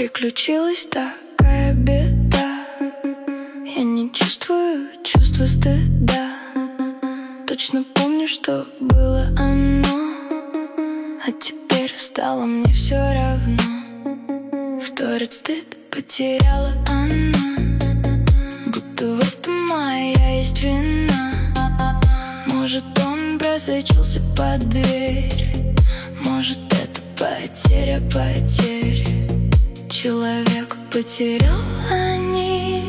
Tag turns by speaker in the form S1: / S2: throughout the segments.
S1: Приключилась такая беда. Я не чувствую чувства стыда. Точно помню, что было оно, а теперь стало мне все равно. Вторит стыд, потеряла она, будто в этом моя есть вина. Может, он просочился под дверь, может, это потеря потерь. Человек потерял они,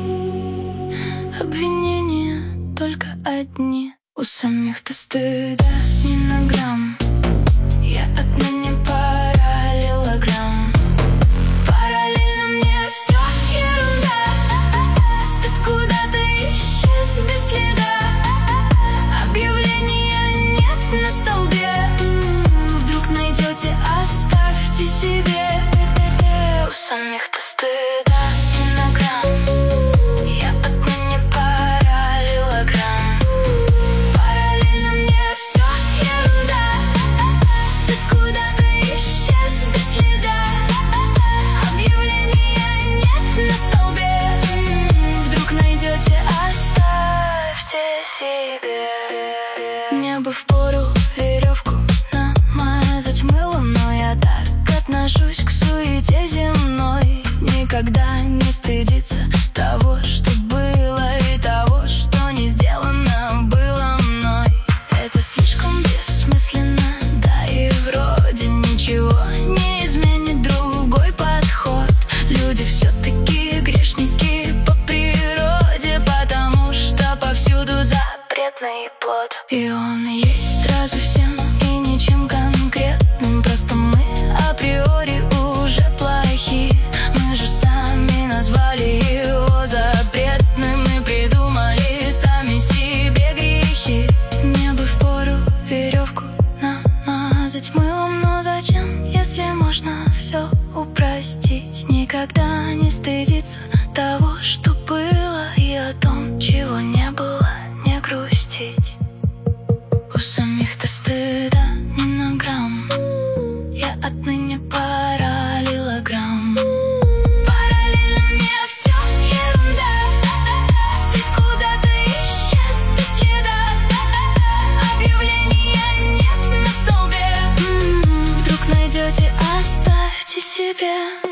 S1: обвинения только одни. У самих-то стыда ни на грамм. Я отныне параллелограмм. Параллельно мне все ерунда. Стыд куда-то исчез без следа. Объявления нет на столбе. Вдруг найдете, оставьте себе. У самих-то стыда ни на грамм. Я отныне параллелограмм. Параллельно мне все ерунда. Стыд куда-то исчез без следа. Объявления нет на столбе. Вдруг найдете, оставьте себе. Мне бы впору веревку намазать мылом, но я так отношусь к суете земной. Никогда не стыдиться того, что было, и того, что не сделано было мной. Это слишком бессмысленно, да и вроде ничего не изменит другой подход. Люди все-таки грешники по природе, потому что повсюду запретный плод. И он есть сразу всем и ничем конкретным. Просто мы априори уже плохи. Мы же сами назвали его запретным и придумали сами себе грехи. Мне бы впору веревку намазать мылом, но зачем, если можно все упростить? Никогда не стыдиться того, что было, и о том, чего не было, не грустить. У самих-то стыда ни на грамм. Я отныне параллелограмм. Параллельно мне все ерунда. Стыд куда-то исчез без следа. Объявления нет на столбе. Вдруг найдете, оставьте себе.